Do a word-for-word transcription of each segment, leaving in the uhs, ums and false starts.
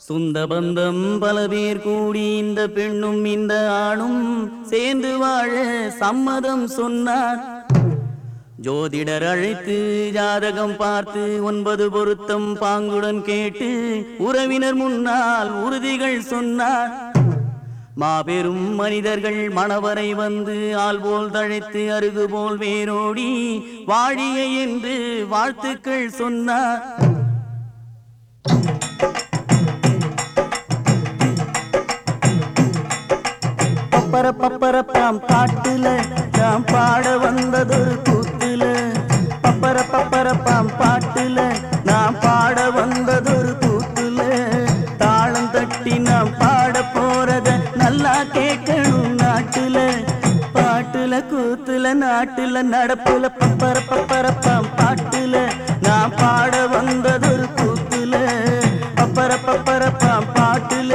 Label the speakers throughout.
Speaker 1: சொந்த பந்தம் பல பேர் கூடி இந்த பெண்ணும் இந்த ஆணும் சேர்ந்து வாழ சம்மதம் சொன்னார். ஜோதிடர் அழைத்து ஜாதகம் பார்த்து ஒன்பது பொருத்தம் பாங்குடன் கேட்டு உறவினர் முன்னால் உறுதிகள் சொன்னார். மாபெரும் மனிதர்கள் மணவரை வந்து ஆள் போல் தழைத்து அருகு போல் வேரோடி வாழிய என்று வாழ்த்துக்கள் சொன்னார். பப்பர பப்பரப்பாம் பாட்டுல நாம் பாட வந்ததொரு கூத்துல. பப்பர பப்பரப்பாம் பாட்டுல நாம் பாட வந்ததொரு கூத்துல. தாளம் தட்டி நாம் பாட போறத நல்லா கேட்கணும் நாட்டுல. பாட்டுல கூத்துல நாட்டுல நடப்புல பப்பர பப்பரப்பாம் பாட்டுல நாம் பாட வந்ததொரு கூத்துல. பப்பர பப்பரப்பாம் பாட்டுல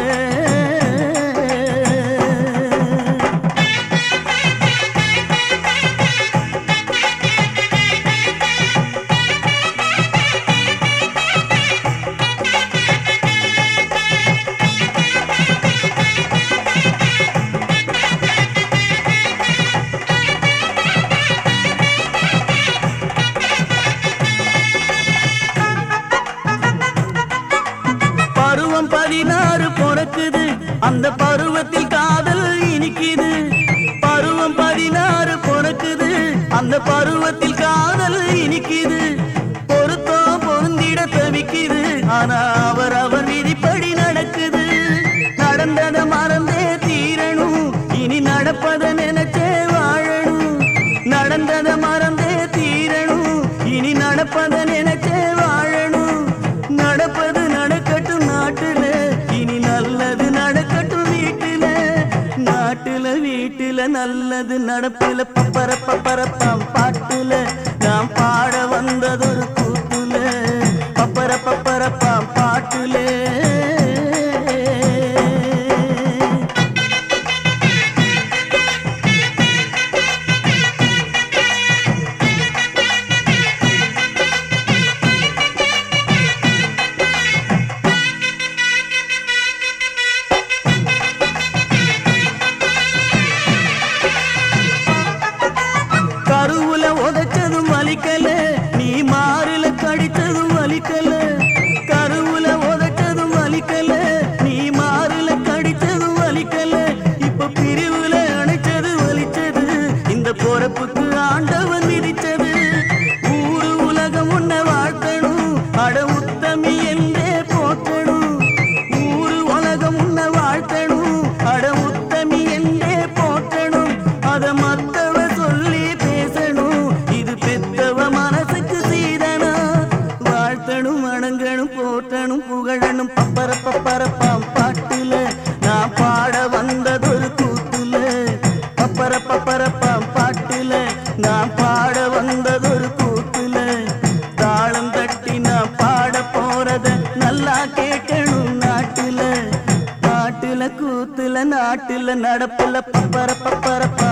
Speaker 1: பதினாறு பொறக்குது அந்த பருவத்தில் காதல் இனிக்குது. பருவம் பதினாறு பொறக்குது அந்த பருவத்தில் காதல் இனிக்குது. பொருத்தம் பொருந்திட தவிக்குது ஆனா அவர் அவர் விதிப்படி நடக்குது. நடந்தத மறந்தே தீரணும் இனி நடப்பத நினைச்சே வாழணும். நடந்தத மறந்தே தீரணும் இனி நடப்பத நினைச்சே வாழணும். நடப்பது நடக்கட்டும் நாட்டுல இனி நல்லது நடக்கட்டும் வீட்டுல. நாட்டுல வீட்டுல நல்லது நடப்புல பப்பர பப்பரப்பாம் பாட்டுல நாம் பாட வந்ததொரு கூட்டுல. பப்பர பப்பரப்பாம் பாட்டுல கருவுல உதைச்சதும் வலிக்கல நீ மாறுல கடிச்சதும் வலிக்கல. கருவுல உதைச்சதும் வலிக்கல நீ மாறுல கடிச்சதும் வலிக்கல. இப்ப பிரிவுல அணைச்சது வலிச்சது இந்த பொறப்புக்கு ஆண்டவன் விதிச்சது. ஊரு உலகம் உன்னை வாழ்த்தணும் அட உத்தமி என்றே போற்றணும். ஊரு உலகம் உன்னை வாழ்த்தணும் அட உத்தமி என்றே போற்றணும். அத மத்தவ சொல்லி பேசணும் இது பெத்தவ மனசுக்கு சீதனா. வாழ்த்தணும் அணங்கணும் போற்றணும் புகழணும் பப்பர பப்பரப்பாம் பாட்டுல நான் பாட வந்ததொரு கூத்துல. பப்பர பப்பரப்பாம் பாட்டுல நான் பாட வந்ததொரு கூத்துல. தாளம் தட்டி நான் பாட போறத நல்லா கேட்கணும் நாட்டுல. நாட்டுல கூத்துல நாட்டுல நடப்புல பப்பர பப்பரப்பா